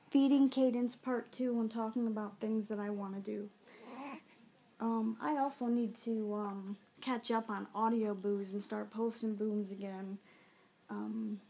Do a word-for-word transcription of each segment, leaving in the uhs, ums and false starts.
Feeding Cadence Part two and talking about things that I want to do. Um, I also need to um, catch up on audio booze and start posting booms again. Um,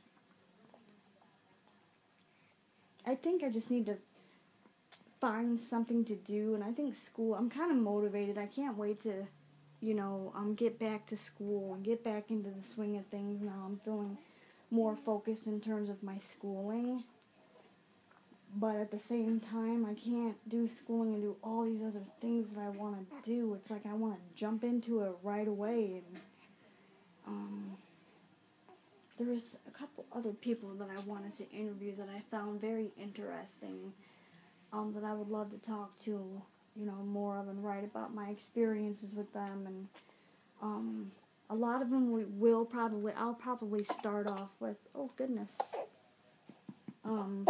I think I just need to find something to do, and I think school, I'm kind of motivated. I can't wait to, you know, um, get back to school and get back into the swing of things now. I'm feeling more focused in terms of my schooling. But at the same time, I can't do schooling and do all these other things that I want to do. It's like I want to jump into it right away. And um, there's a couple other people that I wanted to interview that I found very interesting, um, that I would love to talk to, you know, more of and write about my experiences with them. And um, a lot of them we will probably, I'll probably start off with, oh goodness, um...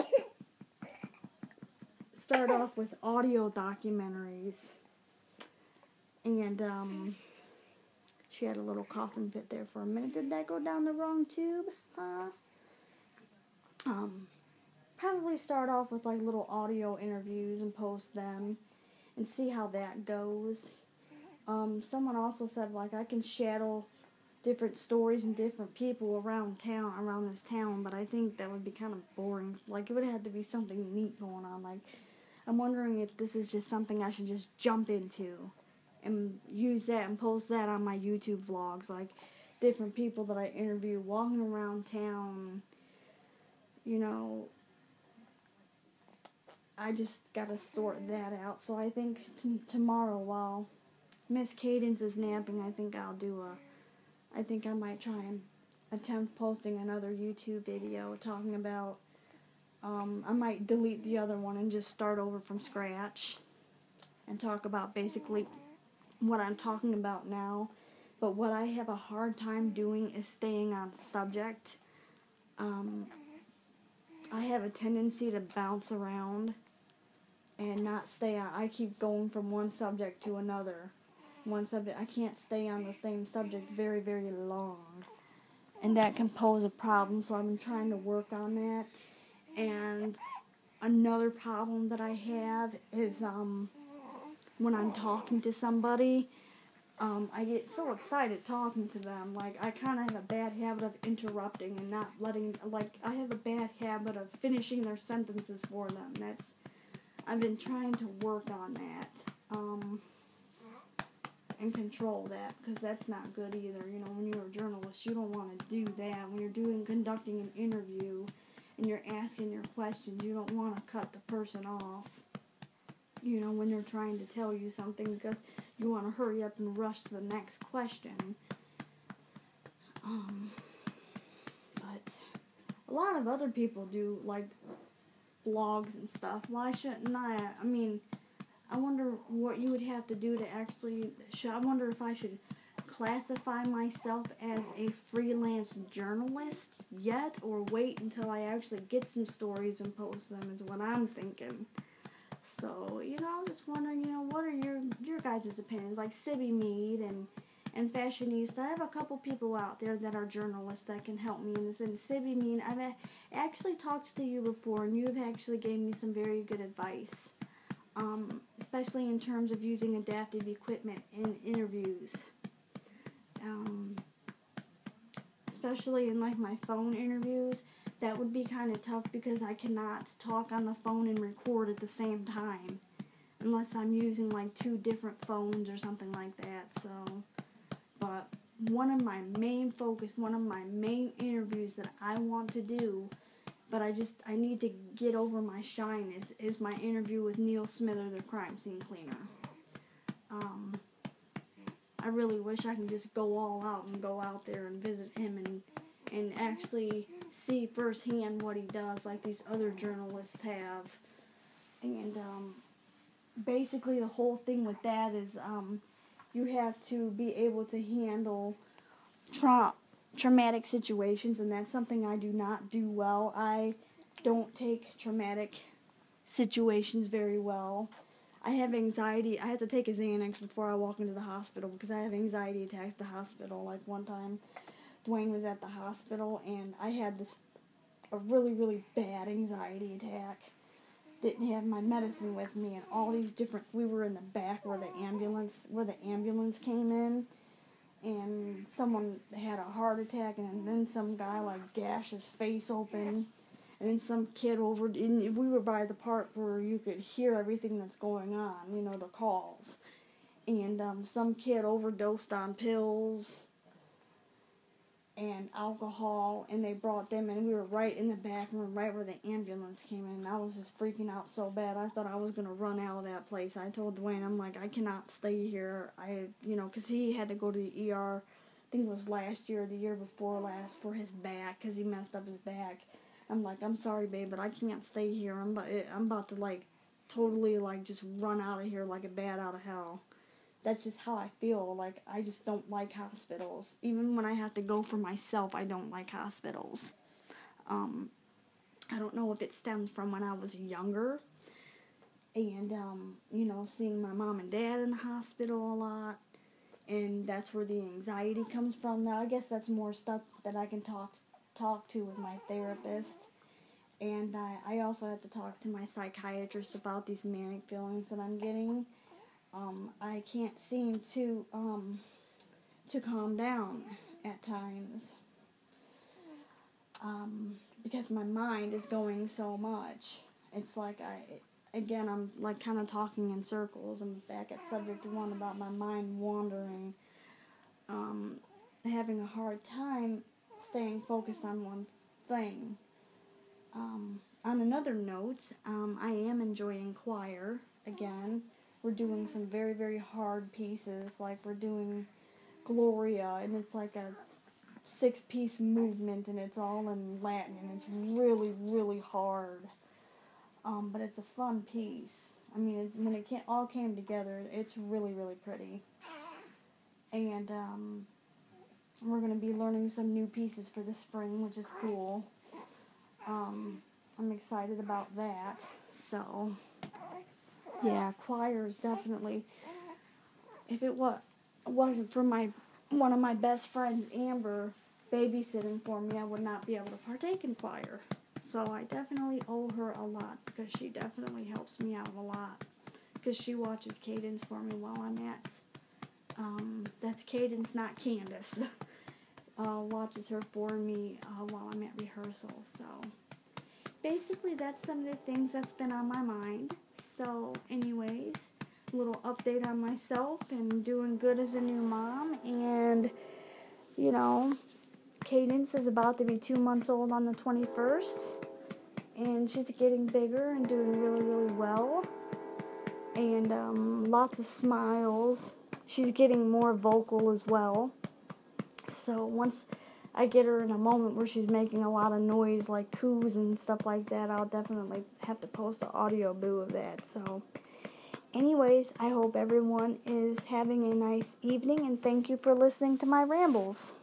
start off with audio documentaries. And um, she had a little coughing fit there for a minute. Did that go down the wrong tube? Huh? Um, probably start off with like little audio interviews and post them and see how that goes. Um, someone also said like I can shadow different stories and different people around town, around this town, but I think that would be kind of boring. Like it would have to be something neat going on. Like I'm wondering if this is just something I should just jump into and use that and post that on my YouTube vlogs, like different people that I interview walking around town. You know, I just gotta sort that out. So I think t- tomorrow while Miss Cadence is napping, I think I'll do a, I think I might try and attempt posting another YouTube video talking about, um, I might delete the other one and just start over from scratch and talk about basically what I'm talking about now. But what I have a hard time doing is staying on subject. Um, I have a tendency to bounce around and not stay on. I keep going from one subject to another. One subject. I can't stay on the same subject very, very long. And that can pose a problem, so I've been trying to work on that. And another problem that I have is um, when I'm talking to somebody, um, I get so excited talking to them. Like, I kind of have a bad habit of interrupting and not letting, like, I have a bad habit of finishing their sentences for them. That's, I've been trying to work on that, um, and control that, because that's not good either. You know, when you're a journalist, you don't want to do that. When you're doing, conducting an interview, and you're asking your questions, you don't want to cut the person off, you know, when they're trying to tell you something, because you want to hurry up and rush to the next question. Um, but a lot of other people do, like, blogs and stuff. Why shouldn't I? I mean, I wonder what you would have to do to actually, should, I wonder if I should classify myself as a freelance journalist yet, or wait until I actually get some stories and post them, is what I'm thinking. So, you know, I was just wondering, you know, what are your your guys' opinions? Like Sibby Mead and, and Fashionista. I have a couple people out there that are journalists that can help me in this. And Sibby Mead, I've actually talked to you before, and you've actually gave me some very good advice, um, especially in terms of using adaptive equipment in interviews. Um, especially in, like, my phone interviews. That would be kind of tough because I cannot talk on the phone and record at the same time unless I'm using like two different phones or something like that. So, but one of my main focus, one of my main interviews that I want to do, but I just, I need to get over my shyness, is my interview with Neil Smither, the crime scene cleaner. Um, I really wish I could just go all out and go out there and visit him and and actually see firsthand what he does, like these other journalists have. And um, basically the whole thing with that is um, you have to be able to handle tra- traumatic situations, and that's something I do not do well. I don't take traumatic situations very well. I have anxiety. I have to take a Xanax before I walk into the hospital because I have anxiety attacks at the hospital. Like one time, Dwayne was at the hospital, and I had this a really, really bad anxiety attack. didn't have my medicine with me, and all these different, we were in the back where the ambulance, where the ambulance came in, and someone had a heart attack, and then some guy, like, gashed his face open, and then some kid over, and we were by the part where you could hear everything that's going on, you know, the calls, and um, some kid overdosed on pills and alcohol, and they brought them in. We were right in the back room, right where the ambulance came in, and I was just freaking out so bad. I thought I was going to run out of that place. I told Dwayne, I'm like, I cannot stay here. I, you know, because he had to go to the E R, I think it was last year or the year before last, for his back, because he messed up his back. I'm like, I'm sorry, babe, but I can't stay here. I'm about, I'm about to, like, totally, like, just run out of here like a bat out of hell. That's just how I feel. Like, I just don't like hospitals. Even when I have to go for myself, I don't like hospitals. Um, I don't know if it stems from when I was younger. And, um, you know, seeing my mom and dad in the hospital a lot. And that's where the anxiety comes from. Now, I guess that's more stuff that I can talk talk to with my therapist. And I, I also have to talk to my psychiatrist about these manic feelings that I'm getting. Um, I can't seem to, um, to calm down at times, um, because my mind is going so much. It's like I, again, I'm like kind of talking in circles. I'm back at subject one about my mind wandering, um, having a hard time staying focused on one thing. Um, on another note, um, I am enjoying choir again. We're doing some very, very hard pieces, like we're doing Gloria, and it's like a six-piece movement, and it's all in Latin, and it's really, really hard. Um, but it's a fun piece. I mean, it, when it can, all came together, it's really, really pretty. And um, we're going to be learning some new pieces for the spring, which is cool. Um, I'm excited about that. So, yeah, choir is definitely, if it wa- wasn't for my one of my best friends, Amber, babysitting for me, I would not be able to partake in choir. So I definitely owe her a lot, because she definitely helps me out a lot, because she watches Cadence for me while I'm at, um, that's Cadence, not Candace, uh, watches her for me uh, while I'm at rehearsal. So basically that's some of the things that's been on my mind. So anyways, a little update on myself, and doing good as a new mom, and, you know, Cadence is about to be two months old on the twenty-first, and she's getting bigger and doing really, really well, and um, lots of smiles. She's getting more vocal as well, so once I get her in a moment where she's making a lot of noise, like coos and stuff like that, I'll definitely have to post an audio boo of that. So anyways, I hope everyone is having a nice evening, and thank you for listening to my rambles.